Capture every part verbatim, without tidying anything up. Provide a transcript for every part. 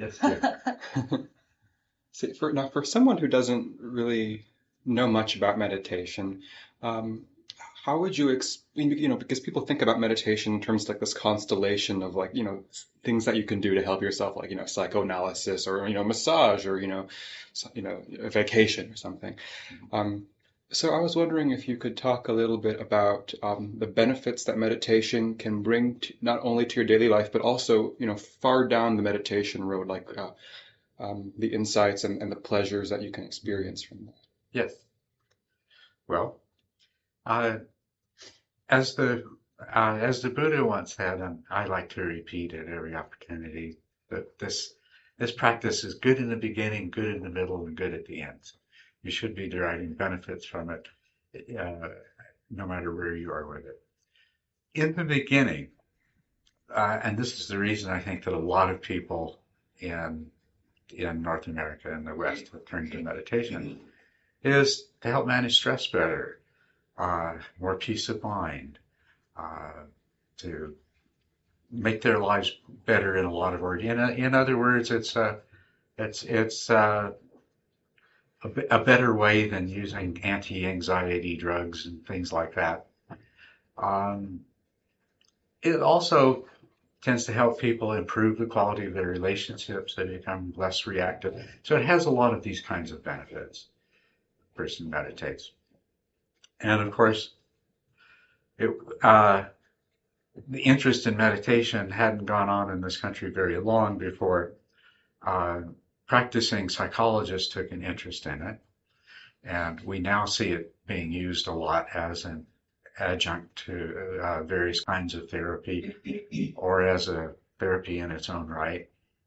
Yes, yeah. See, for now, for someone who doesn't really know much about meditation, um, how would you ex you know, because people think about meditation in terms of like this constellation of like, you know, things that you can do to help yourself, like, you know, psychoanalysis or, you know, massage or, you know, so, you know, a vacation or something. Um, so I was wondering if you could talk a little bit about um, the benefits that meditation can bring to, not only to your daily life, but also, you know, far down the meditation road, like uh, um, the insights and, and the pleasures that you can experience from that. Yes. Well, uh, as the uh, as the Buddha once said, and I like to repeat at every opportunity, that this this practice is good in the beginning, good in the middle, and good at the end. You should be deriving benefits from it, uh, no matter where you are with it. In the beginning, uh, and this is the reason I think that a lot of people in in North America and the West have turned to meditation, is to help manage stress better, uh, more peace of mind, uh, to make their lives better in a lot of words. In, in other words, it's a it's it's uh, a, a better way than using anti-anxiety drugs and things like that. Um, it also tends to help people improve the quality of their relationships. They become less reactive. So it has a lot of these kinds of benefits. A person meditates, and of course, it, uh, the interest in meditation hadn't gone on in this country very long before uh, practicing psychologists took an interest in it. And we now see it being used a lot as an adjunct to uh, various kinds of therapy or as a therapy in its own right.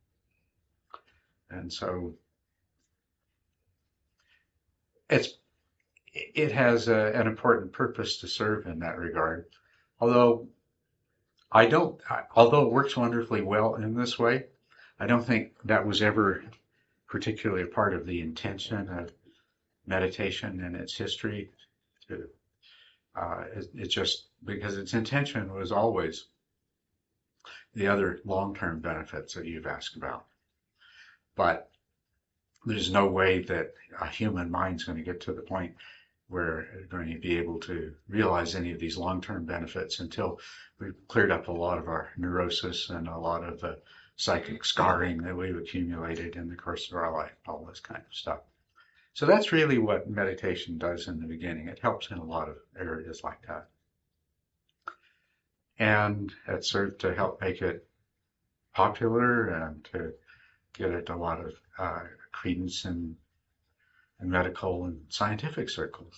And so it's it has a, an important purpose to serve in that regard. Although I don't, although it works wonderfully well in this way, I don't think that was ever particularly a part of the intention of meditation and its history. To, uh, it, it just because its intention was always the other long-term benefits that you've asked about. But there's no way that a human mind's going to get to the point where we're going to be able to realize any of these long-term benefits until we've cleared up a lot of our neurosis and a lot of the psychic scarring that we've accumulated in the course of our life, all this kind of stuff. So that's really what meditation does in the beginning. It helps in a lot of areas like that. And it served to help make it popular and to get it a lot of uh, credence in, in medical and scientific circles.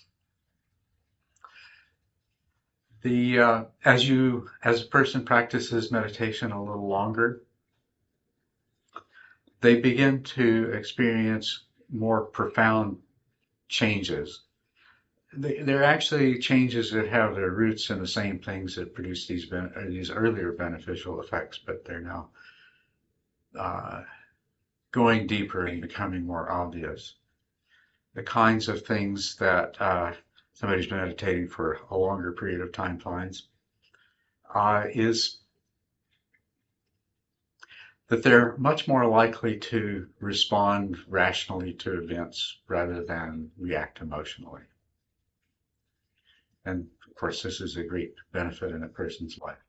The uh, as you as a person practices meditation a little longer, they begin to experience more profound changes. They, they're actually changes that have their roots in the same things that produce these ben- these earlier beneficial effects, but they're now uh, going deeper and becoming more obvious. The kinds of things that uh, somebody who's been meditating for a longer period of time finds uh, is that they're much more likely to respond rationally to events rather than react emotionally. And of course, this is a great benefit in a person's life.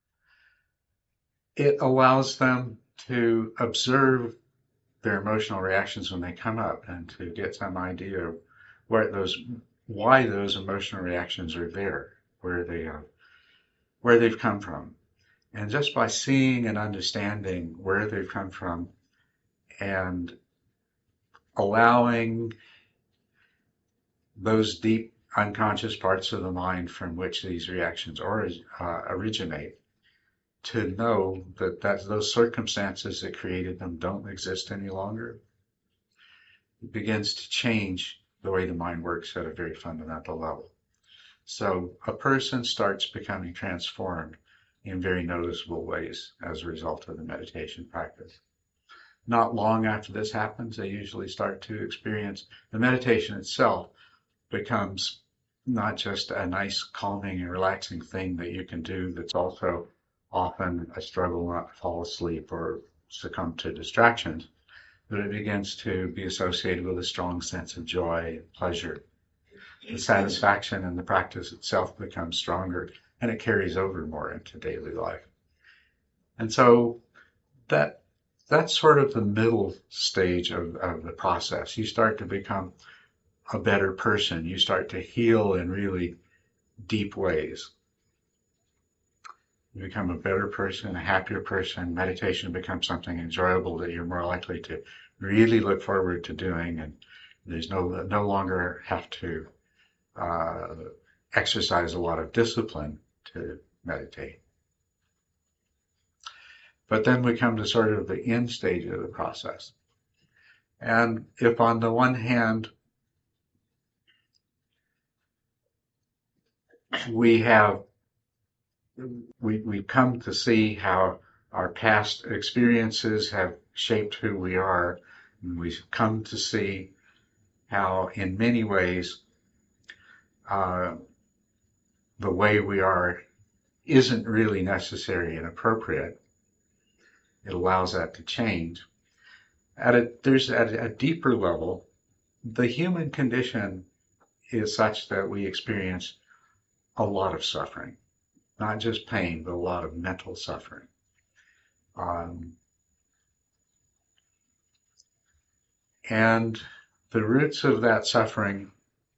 It allows them to observe their emotional reactions when they come up and to get some idea of where those, why those emotional reactions are there, where they have, where they've come from. And just by seeing and understanding where they've come from and allowing those deep unconscious parts of the mind from which these reactions or, uh, originate, to know that, that those circumstances that created them don't exist any longer, it begins to change the way the mind works at a very fundamental level. So a person starts becoming transformed in very noticeable ways as a result of the meditation practice. Not long after this happens, they usually start to experience the meditation itself becomes not just a nice, calming, and relaxing thing that you can do that's also often a struggle not to fall asleep or succumb to distractions, but it begins to be associated with a strong sense of joy and pleasure. The satisfaction in the practice itself becomes stronger, and it carries over more into daily life. And so that that's sort of the middle stage of, of the process. You start to become a better person. You start to heal in really deep ways. You become a better person, a happier person. Meditation becomes something enjoyable that you're more likely to really look forward to doing, and there's no no longer have to uh, exercise a lot of discipline to meditate. But then we come to sort of the end stage of the process. And if on the one hand, we have, we, we come to see how our past experiences have shaped who we are, and we've come to see how in many ways uh, the way we are isn't really necessary and appropriate. It allows that to change. At a, there's at a deeper level, the human condition is such that we experience a lot of suffering, not just pain, but a lot of mental suffering. Um, and the roots of that suffering,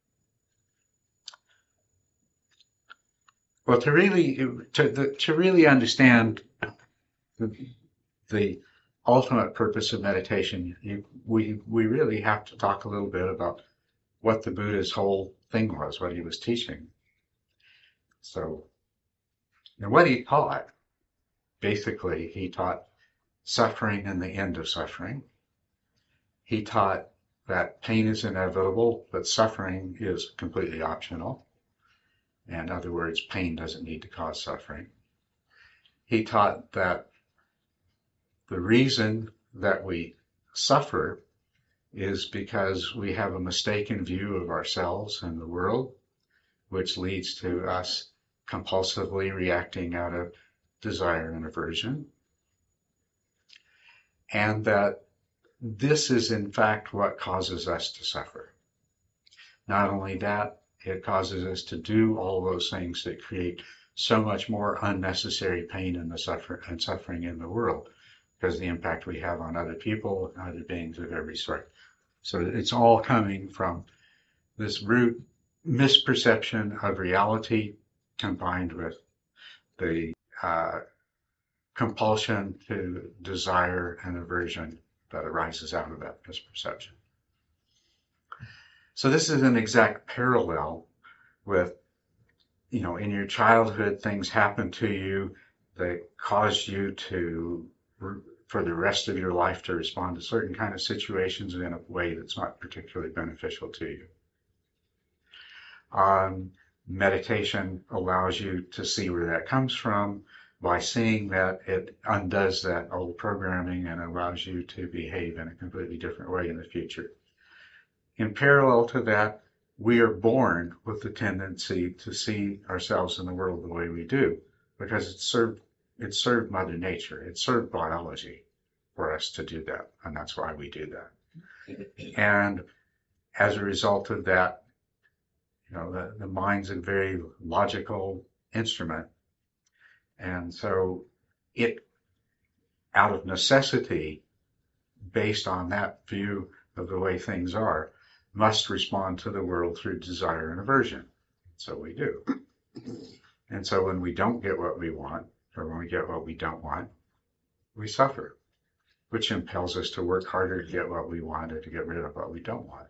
well, to really to the, to really understand the, the ultimate purpose of meditation, you, we we really have to talk a little bit about what the Buddha's whole thing was, what he was teaching. So, and what he taught, basically, he taught suffering and the end of suffering. He taught that pain is inevitable, but suffering is completely optional. In other words, pain doesn't need to cause suffering. He taught that the reason that we suffer is because we have a mistaken view of ourselves and the world, which leads to us compulsively reacting out of desire and aversion. And that this is in fact what causes us to suffer. Not only that, it causes us to do all those things that create so much more unnecessary pain and the suffer and suffering in the world, because of the impact we have on other people and other beings of every sort. So it's all coming from this root misperception of reality combined with the uh, compulsion to desire and aversion that arises out of that misperception. So this is an exact parallel with, you know, in your childhood, things happen to you that cause you to, for the rest of your life, to respond to certain kind of situations in a way that's not particularly beneficial to you. Um, meditation allows you to see where that comes from. By seeing that, it undoes that old programming and allows you to behave in a completely different way in the future. In parallel to that, we are born with the tendency to see ourselves in the world the way we do, because it served, it served Mother Nature, it served biology for us to do that, and that's why we do that. And as a result of that, you know, the, the mind's a very logical instrument. And so it, out of necessity, based on that view of the way things are, must respond to the world through desire and aversion. So we do. And so when we don't get what we want, or when we get what we don't want, we suffer, which impels us to work harder to get what we want or to get rid of what we don't want.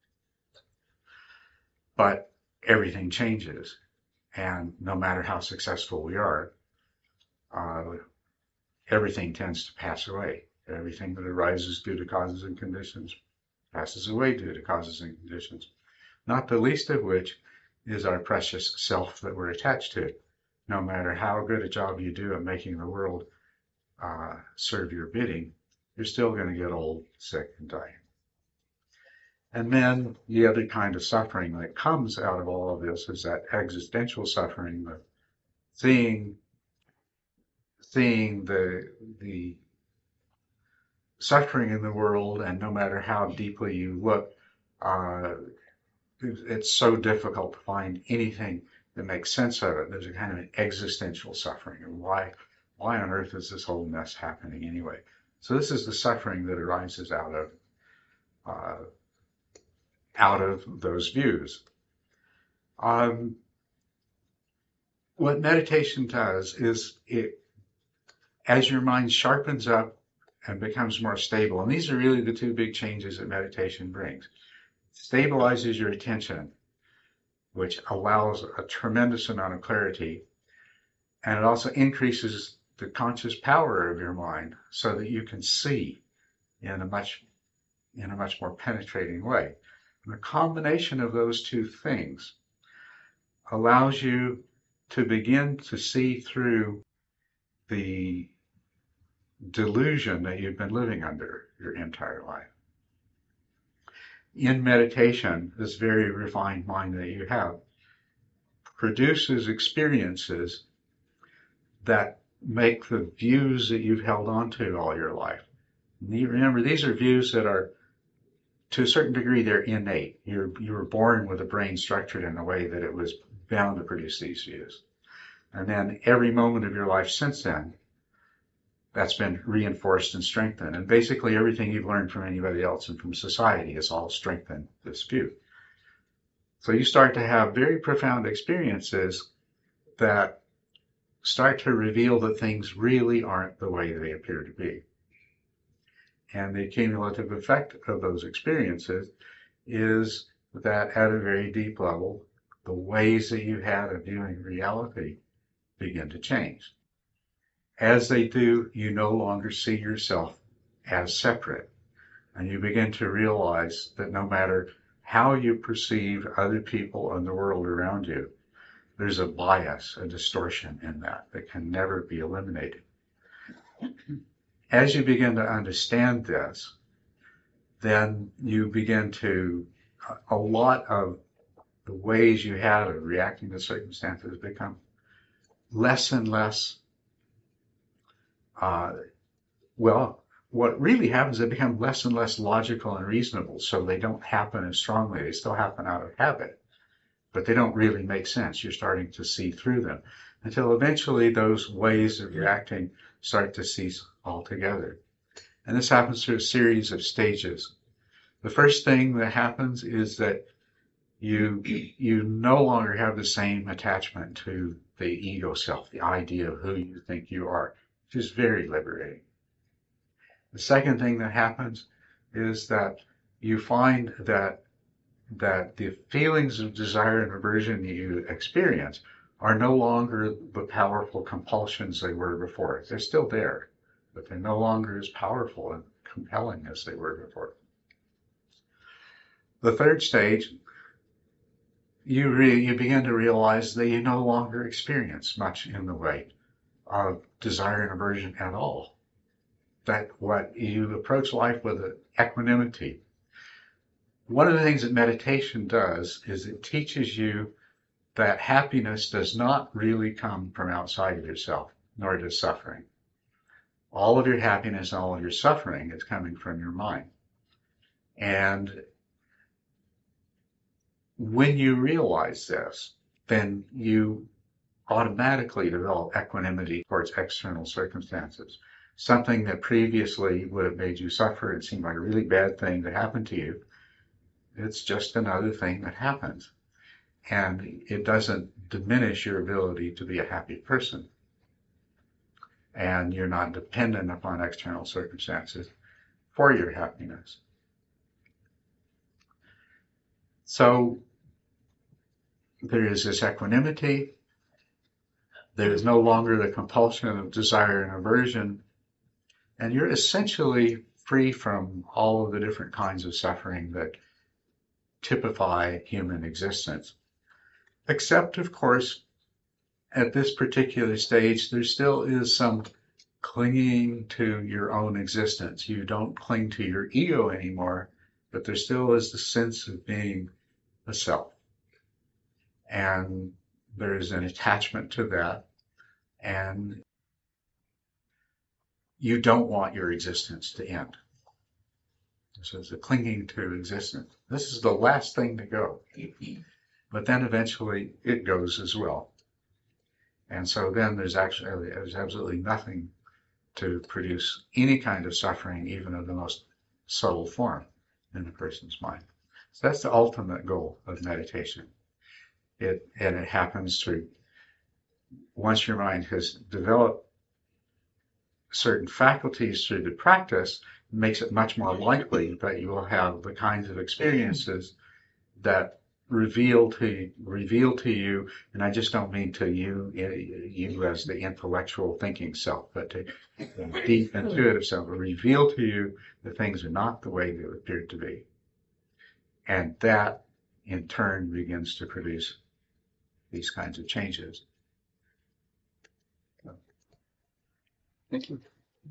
But everything changes. And no matter how successful we are, uh, everything tends to pass away. Everything that arises due to causes and conditions passes away due to causes and conditions, not the least of which is our precious self that we're attached to. No matter how good a job you do at making the world uh, serve your bidding, you're still going to get old, sick, and die. And then the other kind of suffering that comes out of all of this is that existential suffering, the seeing, seeing the the suffering in the world, and no matter how deeply you look, uh, it's so difficult to find anything that makes sense of it. There's a kind of an existential suffering, and why, why on earth is this whole mess happening anyway? So this is the suffering that arises out of, uh, out of those views. Um, what meditation does is it, as your mind sharpens up and becomes more stable, and these are really the two big changes that meditation brings. Stabilizes your attention, which allows a tremendous amount of clarity, and it also increases the conscious power of your mind so that you can see in a much in a much more penetrating way. And the combination of those two things allows you to begin to see through the delusion that you've been living under your entire life. In meditation, this very refined mind that you have produces experiences that make the views that you've held on to all your life. Remember, these are views that are, to a certain degree, they're innate. You're, you were born with a brain structured in a way that it was bound to produce these views. And then every moment of your life since then, that's been reinforced and strengthened. And basically everything you've learned from anybody else and from society has all strengthened this view. So you start to have very profound experiences that start to reveal that things really aren't the way they appear to be. And the cumulative effect of those experiences is that at a very deep level, the ways that you had of viewing reality begin to change. As they do, you no longer see yourself as separate, and you begin to realize that no matter how you perceive other people and the world around you, there's a bias, a distortion in that that can never be eliminated. As you begin to understand this, then you begin to, a lot of the ways you had of reacting to circumstances become less and less Uh, well, what really happens is they become less and less logical and reasonable, so they don't happen as strongly. They still happen out of habit, but they don't really make sense. You're starting to see through them until eventually those ways of reacting start to cease altogether. And this happens through a series of stages. The first thing that happens is that you, you no longer have the same attachment to the ego self, the idea of who you think you are, which is very liberating. The second thing that happens is that you find that that the feelings of desire and aversion you experience are no longer the powerful compulsions they were before. They're still there, but they're no longer as powerful and compelling as they were before. The third stage, you re- you begin to realize that you no longer experience much in the way of desire and aversion at all. That what you approach life with equanimity. One of the things that meditation does is it teaches you that happiness does not really come from outside of yourself, nor does suffering. All of your happiness and all of your suffering is coming from your mind. And when you realize this, then you automatically develop equanimity towards external circumstances. Something that previously would have made you suffer and seemed like a really bad thing that happened to you, it's just another thing that happens. And it doesn't diminish your ability to be a happy person. And you're not dependent upon external circumstances for your happiness. So there is this equanimity. There is no longer the compulsion of desire and aversion. And you're essentially free from all of the different kinds of suffering that typify human existence. Except, of course, at this particular stage, there still is some clinging to your own existence. You don't cling to your ego anymore, but there still is the sense of being a self. And there's an attachment to that. And you don't want your existence to end. This is a clinging to existence. This is the last thing to go. But then eventually it goes as well. And so then there's actually there's absolutely nothing to produce any kind of suffering, even of the most subtle form, in a person's mind. So that's the ultimate goal of meditation. It and it happens through, once your mind has developed certain faculties through the practice, it makes it much more likely that you will have the kinds of experiences that reveal to reveal to you, and I just don't mean to you, you as the intellectual thinking self, but to the deep intuitive self, reveal to you that things are not the way they appear to be. And that, in turn, begins to produce these kinds of changes. Thank you.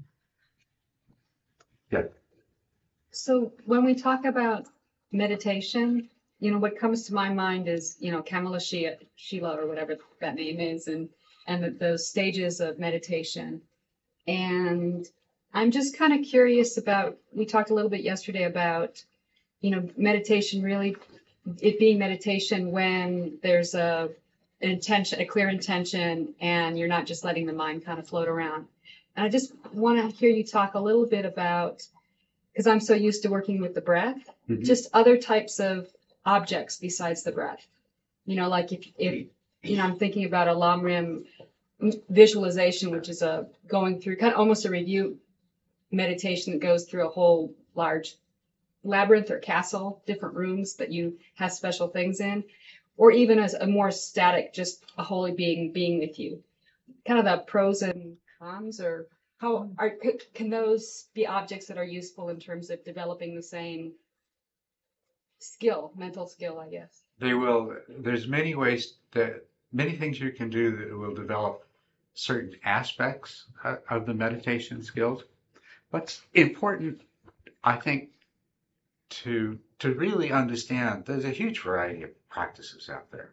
Yeah. So when we talk about meditation, you know, what comes to my mind is, you know, Kamala Sheila or whatever that name is, and and the, those stages of meditation. And I'm just kind of curious about, we talked a little bit yesterday about, you know, meditation really, it being meditation when there's a an intention, a clear intention, and you're not just letting the mind kind of float around. And I just want to hear you talk a little bit about, because I'm so used to working with the breath, mm-hmm. just other types of objects besides the breath. You know, like if, if you know, I'm thinking about a Lamrim visualization, which is a going through kind of almost a review meditation that goes through a whole large labyrinth or castle, different rooms that you have special things in, or even as a more static, just a holy being being with you. Kind of the pros and cons, or how are, can those be objects that are useful in terms of developing the same skill, mental skill, I guess? They will. There's many ways that, many things you can do that will develop certain aspects of the meditation skills. What's important, I think, to to really understand, there's a huge variety of practices out there.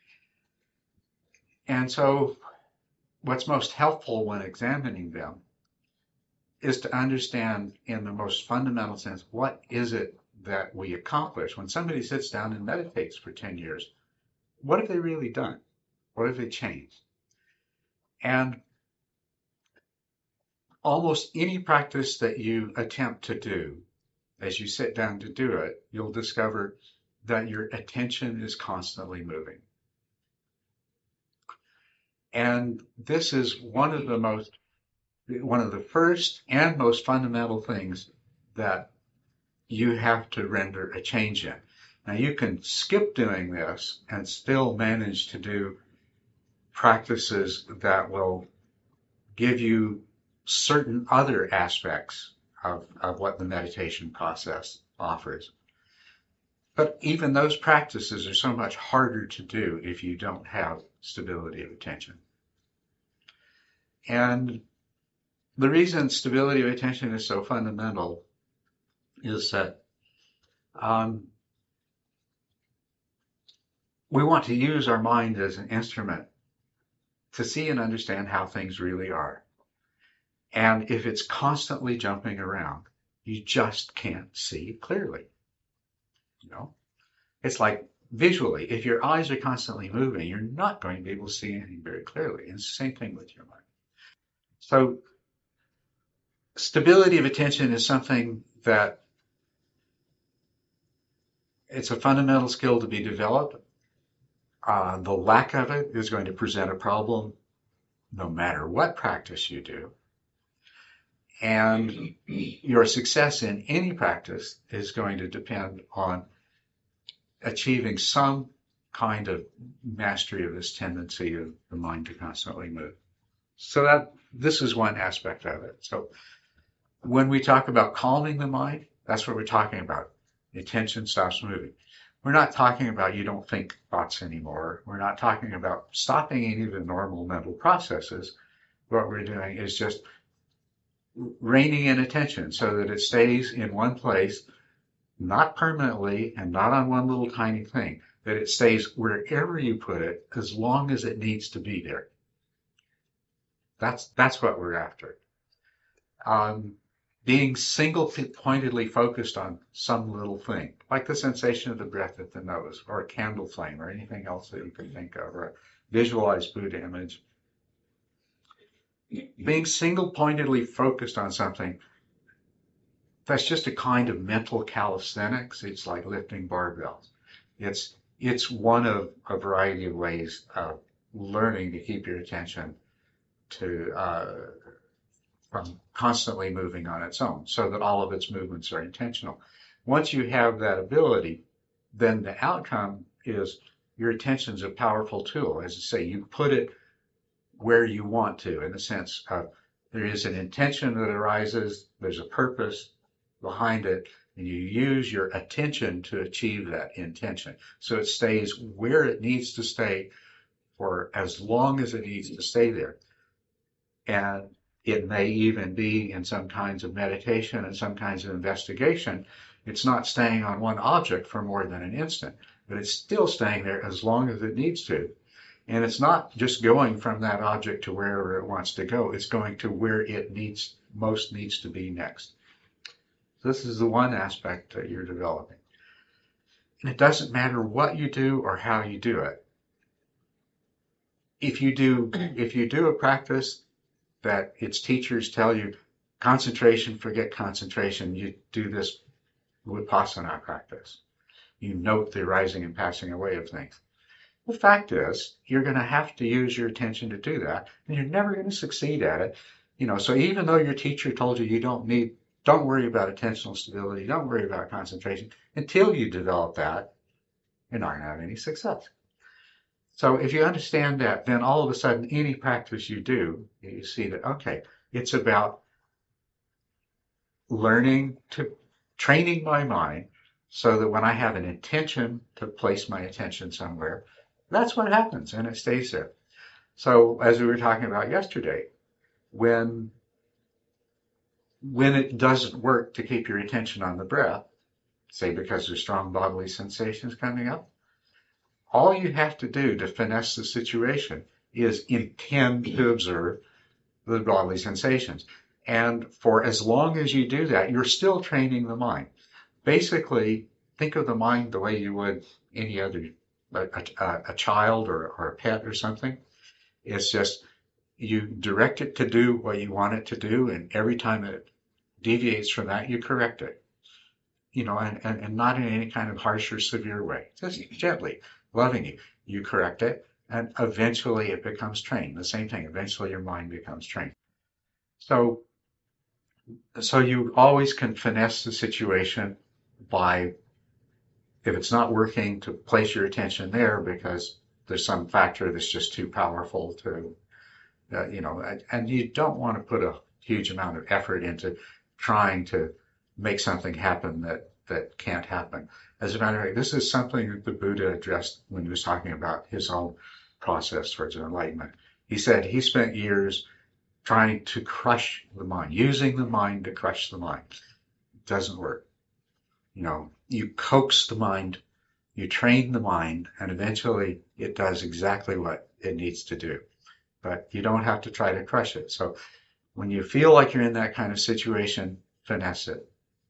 And so what's most helpful when examining them is to understand in the most fundamental sense, what is it that we accomplish? When somebody sits down and meditates for ten years, what have they really done? What have they changed? And almost any practice that you attempt to do, as you sit down to do it, you'll discover that your attention is constantly moving. And this is one of the most, one of the first and most fundamental things that you have to render a change in. Now, you can skip doing this and still manage to do practices that will give you certain other aspects of, of what the meditation process offers. But even those practices are so much harder to do if you don't have stability of attention. And the reason stability of attention is so fundamental is that um, we want to use our mind as an instrument to see and understand how things really are. And if it's constantly jumping around, you just can't see clearly. You know, it's like visually, if your eyes are constantly moving, you're not going to be able to see anything very clearly. And it's the same thing with your mind. So stability of attention is something that it's a fundamental skill to be developed. Uh, the lack of it is going to present a problem no matter what practice you do. And your success in any practice is going to depend on achieving some kind of mastery of this tendency of the mind to constantly move. So that this is one aspect of it. So when we talk about calming the mind, that's what we're talking about. The attention stops moving. We're not talking about you don't think thoughts anymore. We're not talking about stopping any of the normal mental processes. What we're doing is just reining in attention so that it stays in one place, not permanently and not on one little tiny thing, that it stays wherever you put it as long as it needs to be there. That's that's what we're after. Um, being single-pointedly focused on some little thing, like the sensation of the breath at the nose, or a candle flame, or anything else that you can think of, or a visualized Buddha image. Being single-pointedly focused on something, that's just a kind of mental calisthenics. It's like lifting barbells. It's it's one of a variety of ways of learning to keep your attention to uh, from constantly moving on its own, so that all of its movements are intentional. Once you have that ability, then the outcome is your attention's a powerful tool. As I say, you put it where you want to, in the sense of there is an intention that arises, there's a purpose behind it, and you use your attention to achieve that intention. So it stays where it needs to stay for as long as it needs to stay there. And it may even be in some kinds of meditation and some kinds of investigation, it's not staying on one object for more than an instant, but it's still staying there as long as it needs to. And it's not just going from that object to wherever it wants to go, it's going to where it needs most needs to be next. This is the one aspect that you're developing. And it doesn't matter what you do or how you do it. If you do, if you do a practice that its teachers tell you, concentration, forget concentration, you do this Vipassana practice. You note the rising and passing away of things. The fact is, you're going to have to use your attention to do that, and you're never going to succeed at it. You know, so even though your teacher told you you don't need, don't worry about attentional stability, don't worry about concentration, until you develop that, you're not going to have any success. So if you understand that, then all of a sudden, any practice you do, you see that, okay, it's about learning to, training my mind so that when I have an intention to place my attention somewhere, that's what happens, and it stays there. So as we were talking about yesterday, when, when it doesn't work to keep your attention on the breath, say because there's strong bodily sensations coming up, all you have to do to finesse the situation is intend to observe the bodily sensations. And for as long as you do that, you're still training the mind. Basically, think of the mind the way you would any other, a, a, a child or, or a pet or something. It's just you direct it to do what you want it to do, and every time it deviates from that, you correct it. You know, and, and, and not in any kind of harsh or severe way, just gently, loving you. You correct it, and eventually it becomes trained. The same thing, eventually your mind becomes trained. So, so you always can finesse the situation by, if it's not working, to place your attention there because there's some factor that's just too powerful to, uh, you know, and you don't want to put a huge amount of effort into trying to make something happen that, that can't happen. As a matter of fact, this is something that the Buddha addressed when he was talking about his own process towards enlightenment. He said he spent years trying to crush the mind, using the mind to crush the mind. It doesn't work. You know, you coax the mind, you train the mind, and eventually it does exactly what it needs to do. But you don't have to try to crush it. So when you feel like you're in that kind of situation, finesse it.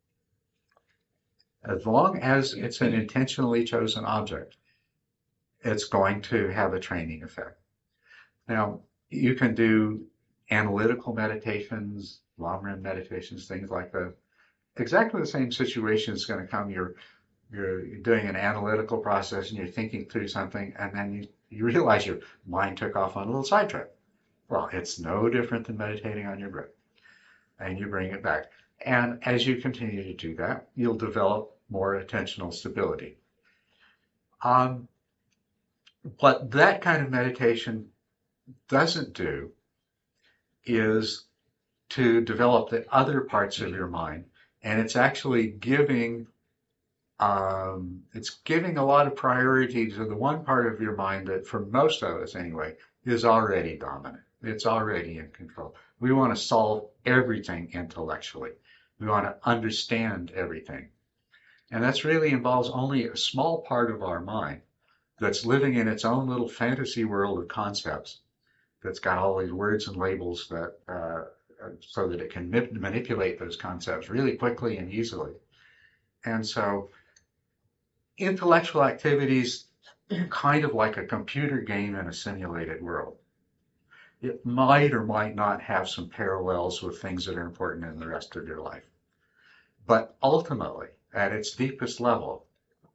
As long as it's an intentionally chosen object, it's going to have a training effect. Now, you can do analytical meditations, long-run meditations, things like that. Exactly the same situation is going to come. You're, you're doing an analytical process and you're thinking through something, and then you, you realize your mind took off on a little sidetrack. Well, it's no different than meditating on your breath. And you bring it back. And as you continue to do that, you'll develop more attentional stability. Um, what that kind of meditation doesn't do is to develop the other parts of your mind, and it's actually giving um, it's giving a lot of priority to the one part of your mind that, for most of us anyway, is already dominant. It's already in control. We want to solve everything intellectually. We want to understand everything. And that really involves only a small part of our mind that's living in its own little fantasy world of concepts, that's got all these words and labels that uh, so that it can ma- manipulate those concepts really quickly and easily. And so intellectual activities, kind of like a computer game in a simulated world. It might or might not have some parallels with things that are important in the rest of your life. But ultimately, at its deepest level,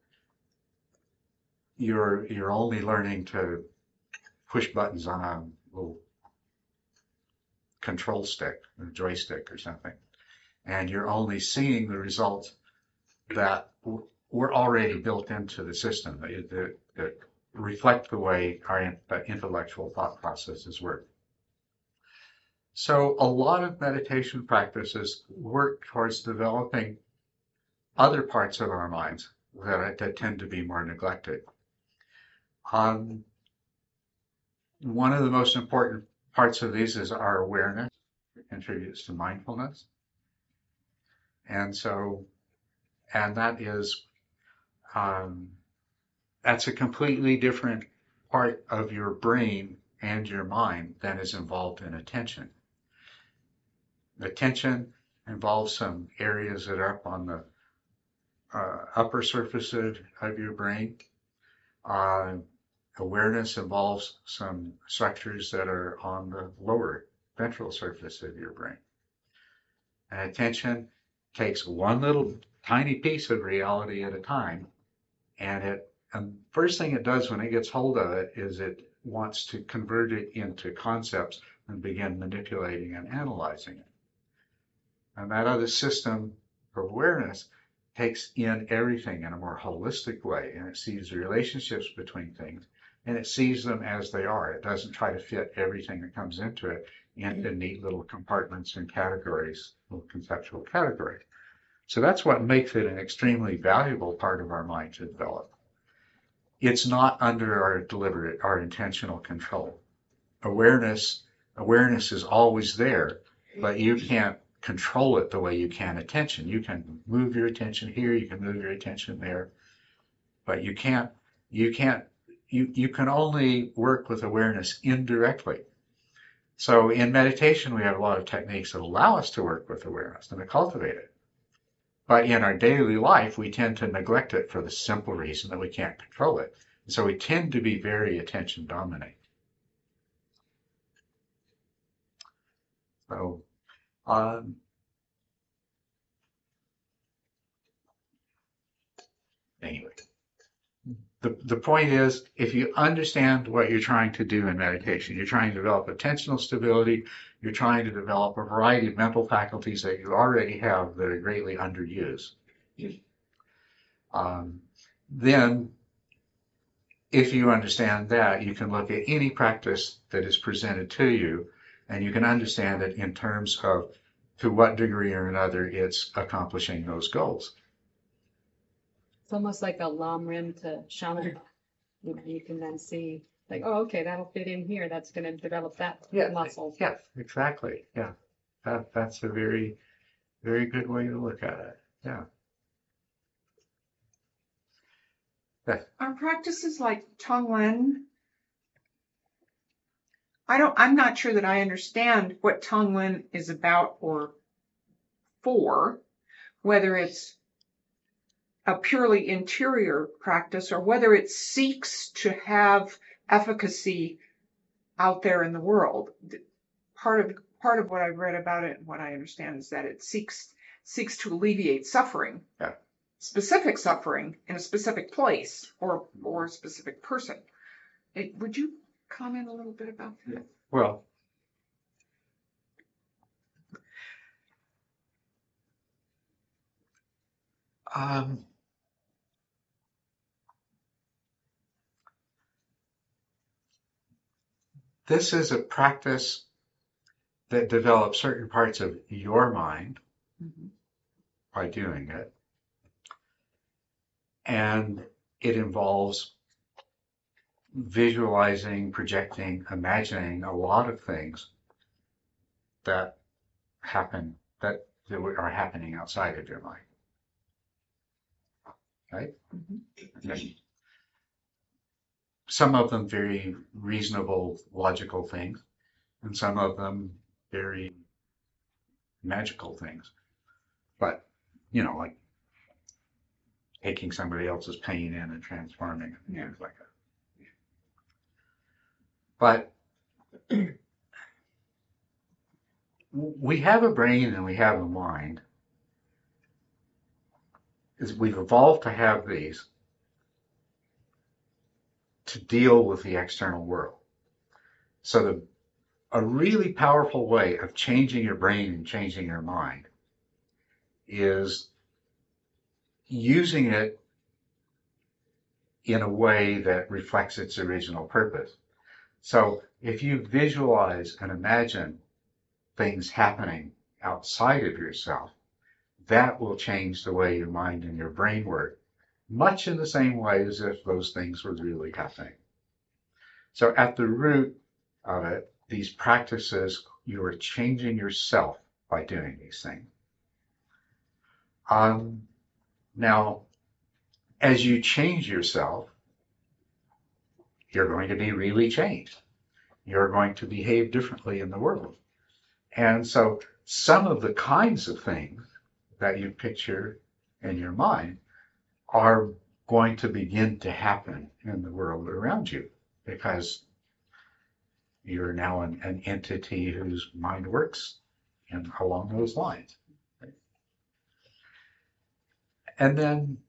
you're you're only learning to push buttons on a little control stick, a joystick or something. And you're only seeing the results that were already built into the system that, that, that reflect the way our intellectual thought processes work. So a lot of meditation practices work towards developing other parts of our minds that, that tend to be more neglected. Um, one of the most important parts of these is our awareness. It contributes to mindfulness. And so, and that is, um, that's a completely different part of your brain and your mind than is involved in attention. Attention involves some areas that are up on the uh, upper surface of, of your brain. Uh, awareness involves some structures that are on the lower ventral surface of your brain. And attention takes one little tiny piece of reality at a time, and it and first thing it does when it gets hold of it is it wants to convert it into concepts and begin manipulating and analyzing it. And that other system of awareness takes in everything in a more holistic way, and it sees relationships between things, and it sees them as they are. It doesn't try to fit everything that comes into it into neat little compartments and categories, little conceptual categories. So that's what makes it an extremely valuable part of our mind to develop. It's not under our deliberate, our intentional control. Awareness, awareness is always there, but you can't control it the way you can attention. You can move your attention here, you can move your attention there, but you can't, you can't, you, you can only work with awareness indirectly. So in meditation, we have a lot of techniques that allow us to work with awareness and to cultivate it. But in our daily life, we tend to neglect it for the simple reason that we can't control it. And so we tend to be very attention dominant. So, um, anyway, the, the point is, if you understand what you're trying to do in meditation, you're trying to develop attentional stability, you're trying to develop a variety of mental faculties that you already have that are greatly underused. Um, then, if you understand that, you can look at any practice that is presented to you, and you can understand it in terms of to what degree or another it's accomplishing those goals. It's almost like a lam rim to shamatha. You know, you can then see, like, oh, okay, that'll fit in here. That's going to develop that Yeah, muscle. yes, exactly. Yeah, that that's a very, very good way to look at it. Yeah. Are practices like Tonglen? I don't. I'm not sure that I understand what Tonglen is about or for. Whether it's a purely interior practice or whether it seeks to have efficacy out there in the world. Part of part of what I've read about it and what I understand is that it seeks seeks to alleviate suffering. Yeah. Specific suffering in a specific place or or a specific person. It, would you comment a little bit about that? Well, um, this is a practice that develops certain parts of your mind Mm-hmm. by doing it. And it involves visualizing, projecting, imagining a lot of things that happen, that, that are happening outside of your mind. Right? Mm-hmm. Okay. Some of them very reasonable, logical things, and some of them very magical things. But, you know, like taking somebody else's pain in and transforming it, and things like that. But we have a brain and we have a mind. Is we've evolved to have these to deal with the external world. So the, a really powerful way of changing your brain and changing your mind is using it in a way that reflects its original purpose. So if you visualize and imagine things happening outside of yourself, that will change the way your mind and your brain work, much in the same way as if those things were really happening. So at the root of it, these practices, you are changing yourself by doing these things. Um, now, as you change yourself, you're going to be really changed. You're going to behave differently in the world. And so some of the kinds of things that you picture in your mind are going to begin to happen in the world around you because you're now an, an entity whose mind works in, along those lines. And then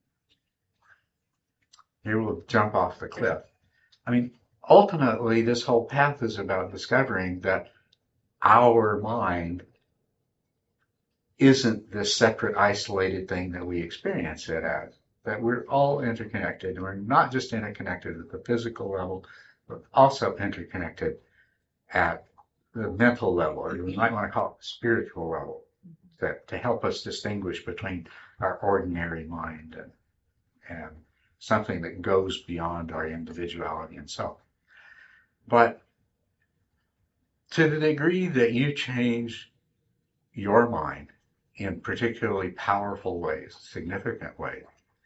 here we'll jump off the cliff. I mean, ultimately, this whole path is about discovering that our mind isn't this separate, isolated thing that we experience it as, that we're all interconnected. And we're not just interconnected at the physical level, but also interconnected at the mental level, or we might want to call it the spiritual level, that to help us distinguish between our ordinary mind and, and something that goes beyond our individuality and self. But to the degree that you change your mind in particularly powerful ways, significant ways,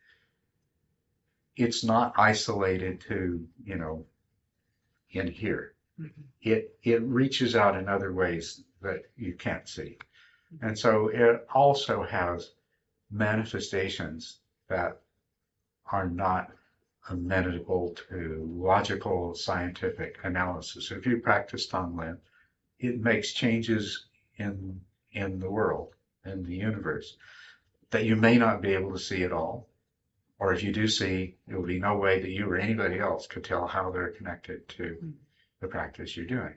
it's not isolated to, you know, in here. Mm-hmm. It it reaches out in other ways that you can't see. And so it also has manifestations that are not amenable to logical scientific analysis. If you practice Tonglen, it makes changes in in the world, in the universe, that you may not be able to see at all. Or if you do see, there will be no way that you or anybody else could tell how they're connected to the practice you're doing.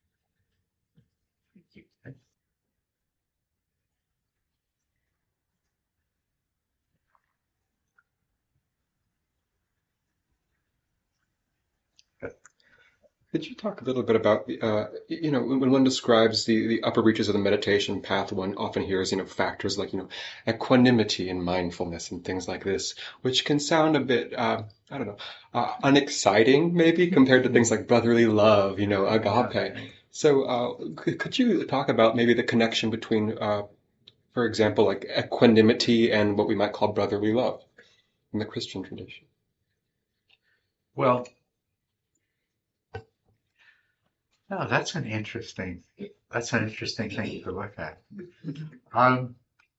Could you talk a little bit about, uh, you know, when one describes the, the upper reaches of the meditation path, one often hears, you know, factors like, you know, equanimity and mindfulness and things like this, which can sound a bit, uh, I don't know, uh, unexciting maybe compared to things like brotherly love, you know, agape. So uh, could, could you talk about maybe the connection between, uh, for example, like equanimity and what we might call brotherly love in the Christian tradition? Well, no, that's an interesting, that's an interesting thing to look at. Um,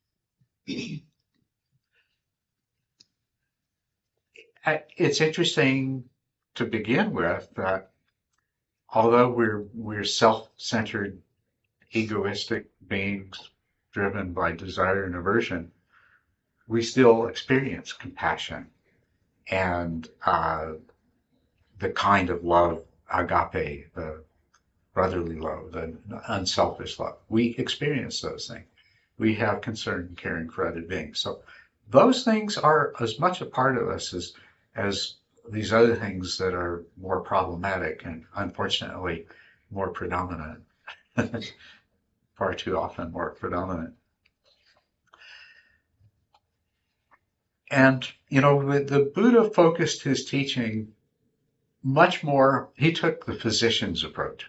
it's interesting to begin with that although we're we're self-centered, egoistic beings driven by desire and aversion, we still experience compassion and uh, the kind of love, agape, the brotherly love, the unselfish love. We experience those things. We have concern and caring for other beings. So those things are as much a part of us as, as these other things that are more problematic and unfortunately more predominant. Far too often more predominant. And, you know, the, the Buddha focused his teaching much more, he took the physician's approach.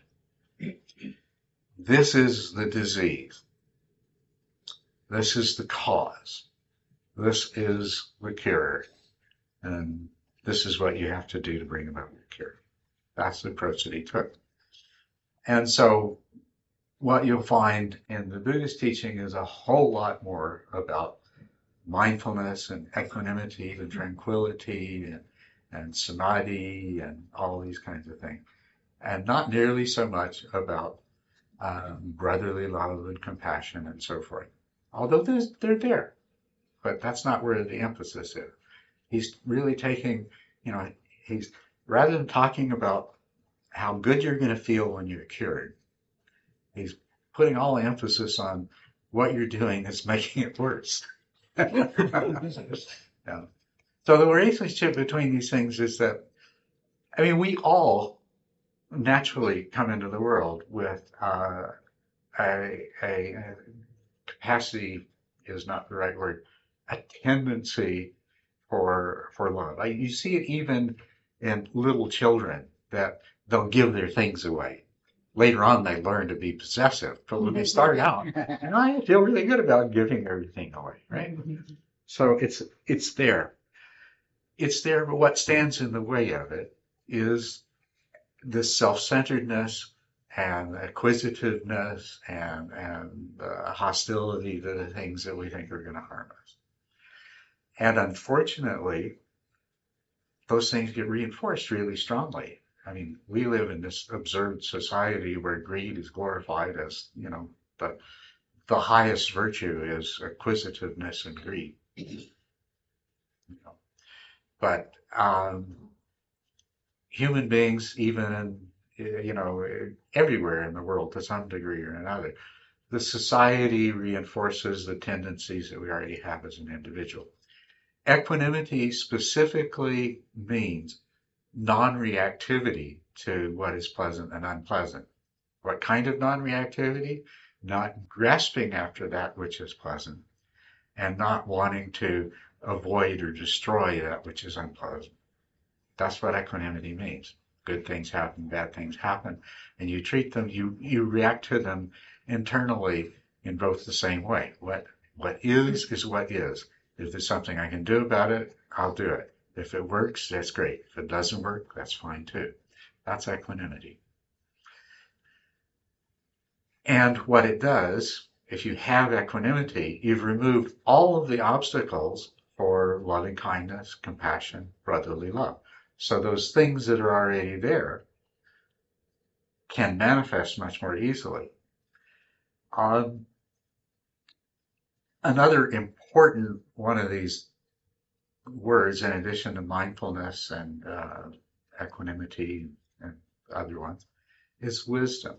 This is the disease. This is the cause. This is the cure. And this is what you have to do to bring about the cure. That's the approach that he took. And so what you'll find in the Buddhist teaching is a whole lot more about mindfulness and equanimity and tranquility and, and samadhi and all these kinds of things, and not nearly so much about um, brotherly love and compassion and so forth. Although there's, they're there, but that's not where the emphasis is. He's really taking, you know, he's rather than talking about how good you're going to feel when you're cured, he's putting all the emphasis on what you're doing is making it worse. Yeah. So the relationship between these things is that, I mean, we all naturally come into the world with uh, a, a, a capacity is not the right word, a tendency for for love. I, you see it even in little children that they'll give their things away. Later on, they learn to be possessive, but when they start out, and I feel really good about giving everything away, right? So it's it's there. It's there, but what stands in the way of it is this self-centeredness and acquisitiveness and and uh, hostility to the things that we think are going to harm us. And unfortunately, those things get reinforced really strongly. I mean, we live in this absurd society where greed is glorified as, you know, the the highest virtue is acquisitiveness and greed. You know. But um, human beings, even you know, everywhere in the world to some degree or another, the society reinforces the tendencies that we already have as an individual. Equanimity specifically means non-reactivity to what is pleasant and unpleasant. What kind of non-reactivity? Not grasping after that which is pleasant and not wanting to avoid or destroy that which is unpleasant. That's what equanimity means. Good things happen, bad things happen, and you treat them, you, you react to them internally in both the same way. What, what is, is what is. If there's something I can do about it, I'll do it. If it works, that's great. If it doesn't work, that's fine too. That's equanimity. And what it does, if you have equanimity, you've removed all of the obstacles for loving kindness, compassion, brotherly love. So those things that are already there can manifest much more easily. Um, another important one of these words, in addition to mindfulness and uh, equanimity and other ones, is wisdom.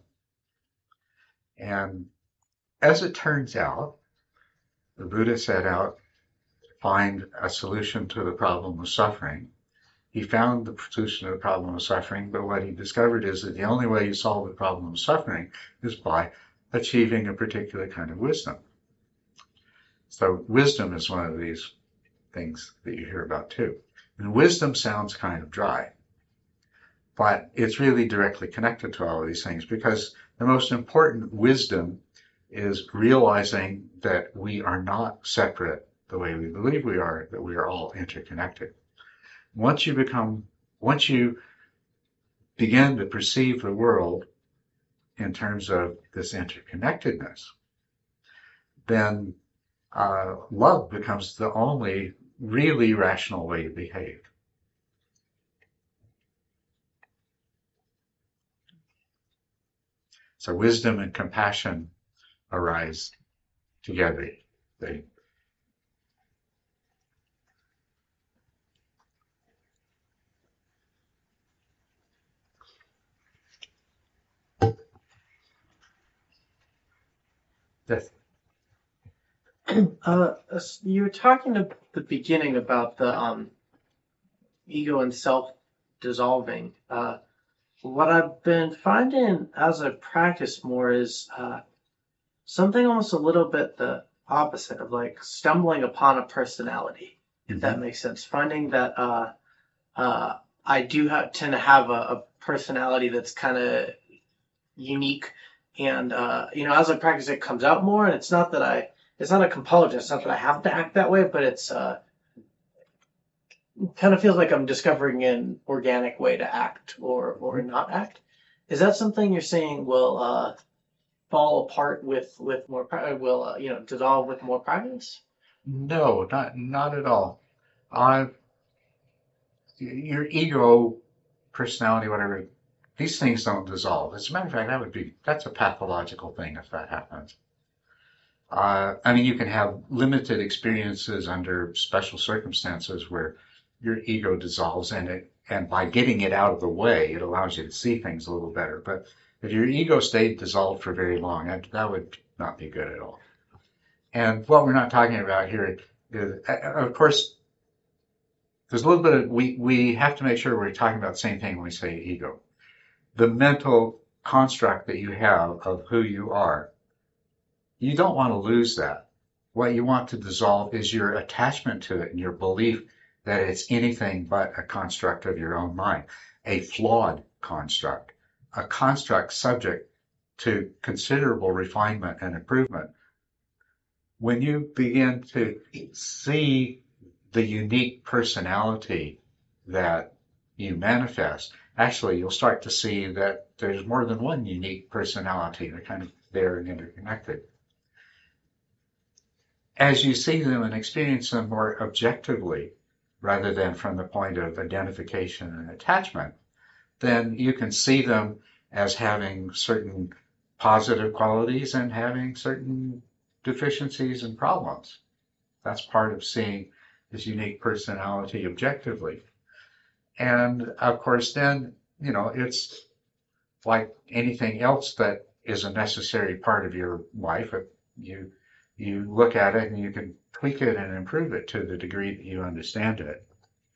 And as it turns out, the Buddha set out to find a solution to the problem of suffering. He found the solution to the problem of suffering, but what he discovered is that the only way you solve the problem of suffering is by achieving a particular kind of wisdom. So wisdom is one of these things that you hear about too. And wisdom sounds kind of dry, but it's really directly connected to all of these things, because the most important wisdom is realizing that we are not separate the way we believe we are, that we are all interconnected. Once you become, once you begin to perceive the world in terms of this interconnectedness, then uh, love becomes the only really rational way to behave. So wisdom and compassion arise together. They Yes. Uh, you were talking at the beginning about the um, ego and self dissolving. Uh, what I've been finding as I practice more is uh, something almost a little bit the opposite of like stumbling upon a personality, if that makes sense. Finding that uh, uh, I do have, tend to have a, a personality that's kind of unique, and uh, you know, as I practice, it comes out more. And it's not that I, it's not a compulsion. It's not that I have to act that way, but it's uh, kind of feels like I'm discovering an organic way to act or or not act. Is that something you're saying will uh, fall apart with with more pri- will uh, you know dissolve with more practice? No, not not at all. Uh, your ego, personality, whatever, these things don't dissolve. As a matter of fact, that would be that's a pathological thing if that happens. Uh, I mean, you can have limited experiences under special circumstances where your ego dissolves and it, and by getting it out of the way, it allows you to see things a little better. But if your ego stayed dissolved for very long, that, that would not be good at all. And what we're not talking about here is, of course, there's a little bit of, we, we have to make sure we're talking about the same thing when we say ego. The mental construct that you have of who you are, you don't want to lose that. What you want to dissolve is your attachment to it and your belief that it's anything but a construct of your own mind, a flawed construct, a construct subject to considerable refinement and improvement. When you begin to see the unique personality that you manifest, actually you'll start to see that there's more than one unique personality. They're kind of there and interconnected. As you see them and experience them more objectively, rather than from the point of identification and attachment, then you can see them as having certain positive qualities and having certain deficiencies and problems. That's part of seeing this unique personality objectively. And of course, then, you know, it's like anything else that is a necessary part of your life. You You look at it and you can tweak it and improve it to the degree that you understand it.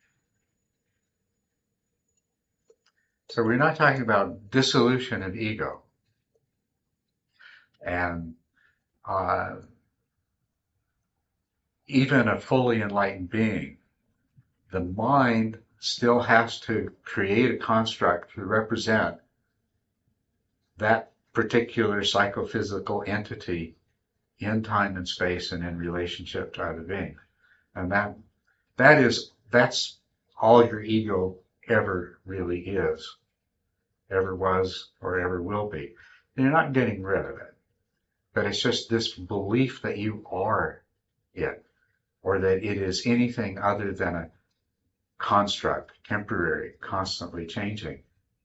So we're not talking about dissolution of ego. And uh, even a fully enlightened being, the mind still has to create a construct to represent that particular psychophysical entity in time and space and in relationship to other beings. And that that is that's all your ego ever really is, ever was, or ever will be. And you're not getting rid of it. But it's just this belief that you are it, or that it is anything other than a construct, temporary, constantly changing.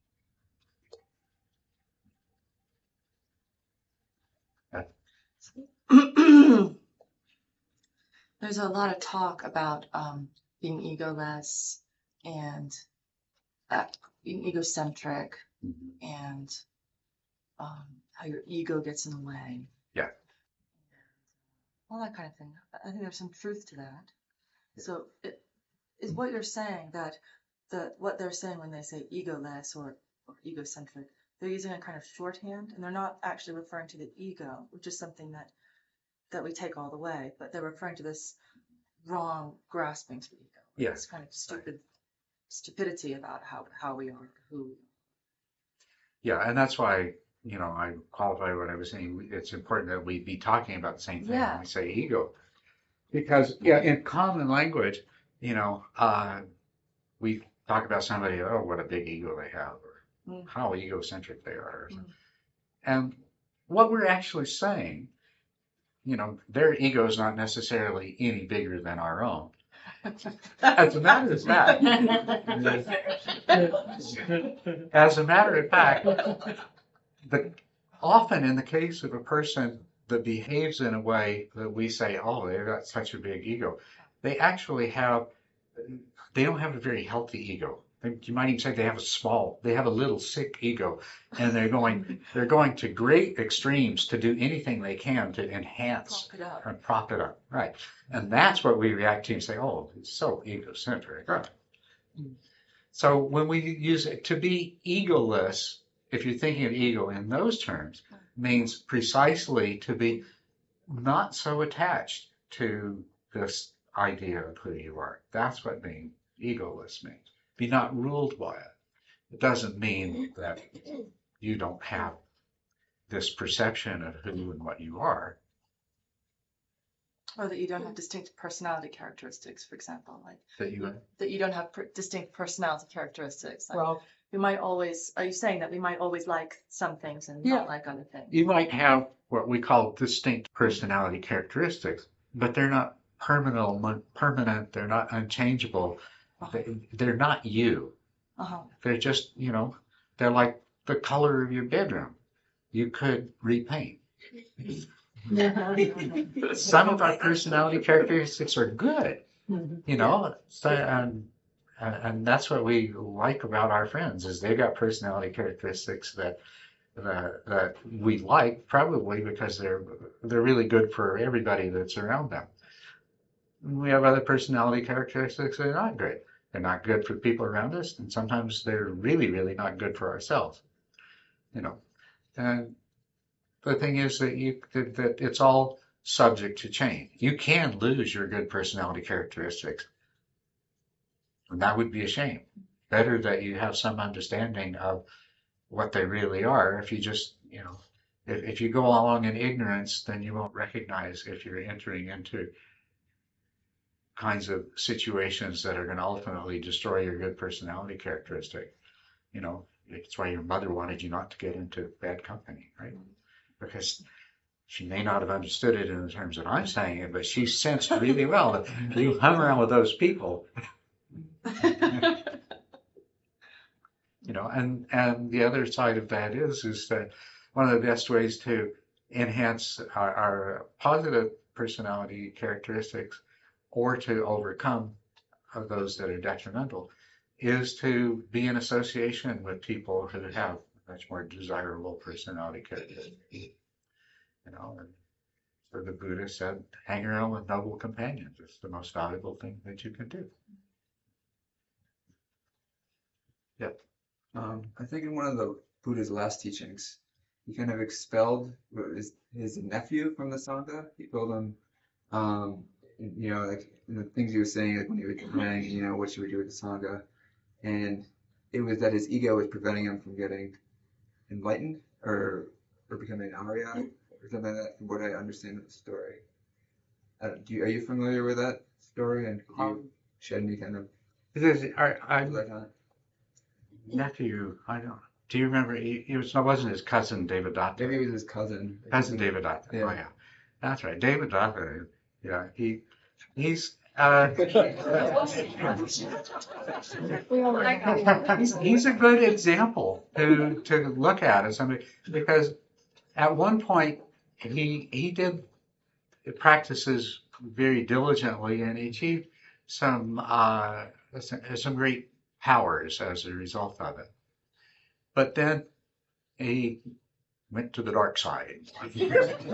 There's a lot of talk about um, being egoless and uh, being egocentric Mm-hmm. and um, how your ego gets in the way. Yeah. All that kind of thing. I think there's some truth to that. Yeah. So it, is what you're saying that the what they're saying when they say egoless or, or egocentric, they're using a kind of shorthand and they're not actually referring to the ego, which is something that that we take all the way, but they're referring to this wrong grasping to the ego. Yeah. This kind of stupid stupidity about how, how we are, who we are. Yeah, and that's why, you know, I qualify what I was saying. It's important that we be talking about the same thing Yeah. when we say ego. Because, yeah, in common language, you know, uh, we talk about somebody, oh, what a big ego they have, or Mm. how egocentric they are. Or Mm. And what we're actually saying, you know, their ego is not necessarily any bigger than our own. As a matter of fact, as a matter of fact, the, often in the case of a person that behaves in a way that we say, oh, they've got such a big ego, they actually have, they don't have a very healthy ego. You might even say they have a small, they have a little sick ego, and they're going, they're going to great extremes to do anything they can to enhance Prop it up. and prop it up, right? And that's what we react to and say, oh, it's so egocentric. Right. So when we use it to be egoless, if you're thinking of ego in those terms, means precisely to be not so attached to this idea of who you are. That's what being egoless means. Be not ruled by it. It doesn't mean that you don't have this perception of who and what you are. Or that you don't have distinct personality characteristics, for example, like That you that you don't have per- distinct personality characteristics. Like Well, we might always, are you saying that we might always like some things and Yeah. not like other things? You might have what we call distinct personality characteristics, but they're not permanent, permanent, they're not unchangeable. They, they're not you. Uh-huh. They're just, you know, they're like the color of your bedroom. You could repaint. Some of our personality characteristics are good, you know, so, and, and that's what we like about our friends is they've got personality characteristics that that that we like, probably because they're they're really good for everybody that's around them. We have other personality characteristics that are not great. They're not good for people around us, and sometimes they're really, really not good for ourselves. You know, and the thing is that you that, that it's all subject to change. You can lose your good personality characteristics, and that would be a shame. Better that you have some understanding of what they really are. If you just, you know, if, if you go along in ignorance, then you won't recognize if you're entering into kinds of situations that are going to ultimately destroy your good personality characteristic. You know, it's why your mother wanted you not to get into bad company, right? Because she may not have understood it in the terms that I'm saying it, but she sensed really well that you hung around with those people. You know, and, and the other side of that is, is that one of the best ways to enhance our, our positive personality characteristics or to overcome those that are detrimental is to be in association with people who have much more desirable personality characteristics. You know, and so the Buddha said, hang around with noble companions. It's the most valuable thing that you can do. Yep. Um, I think in one of the Buddha's last teachings, he kind of expelled his, his nephew from the Sangha. He told him, um, you know, like the things he was saying, like when he was praying, you know, what should we do with the Sangha? And it was that his ego was preventing him from getting enlightened or or becoming an Arya or something like that, from what I understand of the story. Uh, do you, are you familiar with that story? And could you Um, shed any kind of This is, I, I, light on it? nephew, I don't, do you remember, he, he was, it wasn't his cousin, Devadatta. Maybe it was his cousin. Cousin Devadatta, Yeah. oh yeah. That's right, Devadatta, yeah, he, he's, uh, he's, he's a good example to, to look at as somebody, because at one point, he, he did practices very diligently and he achieved some, uh, some, some great powers as a result of it. But then he went to the dark side. You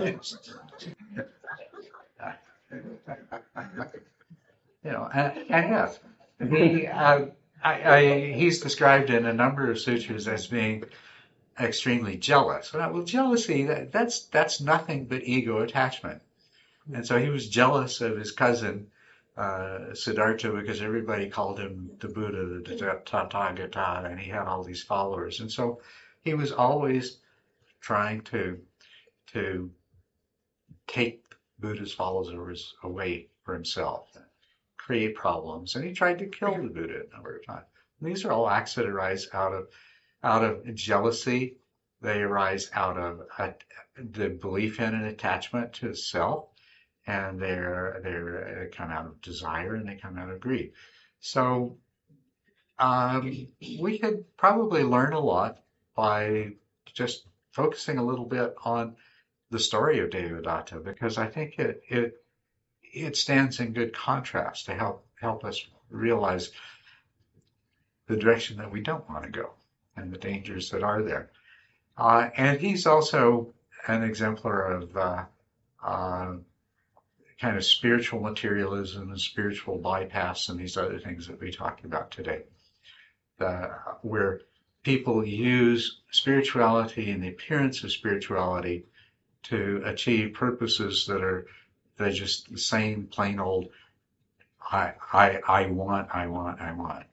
know, and, and yes, he, uh, I, I, he's described in a number of sutras as being extremely jealous. Well, jealousy, that, that's, that's nothing but ego attachment. And so he was jealous of his cousin, uh, Siddhartha, because everybody called him the Buddha, the Tathagata, and he had all these followers. And so he was always trying to, to take Buddha's followers away for himself, create problems. And he tried to kill the Buddha a number of times. And these are all acts that arise out of, out of jealousy. They arise out of a, the belief in an attachment to self. And they're, they're, they come out of desire and they come out of greed. So um, we could probably learn a lot by just focusing a little bit on the story of Devadatta, because I think it, it, it stands in good contrast to help, help us realize the direction that we don't want to go and the dangers that are there. Uh, and he's also an exemplar of uh, uh, kind of spiritual materialism and spiritual bypass and these other things that we talked about today, uh, where people use spirituality and the appearance of spirituality to achieve purposes that are they're just the same plain old I I I want I want I want.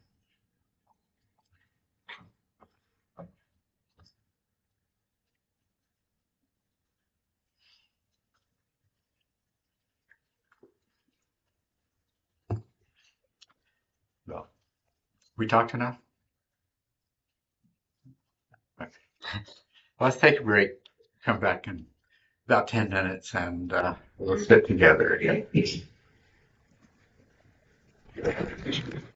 Well, we talked enough? Let's take a break. Come back in about ten minutes and uh, we'll sit together again.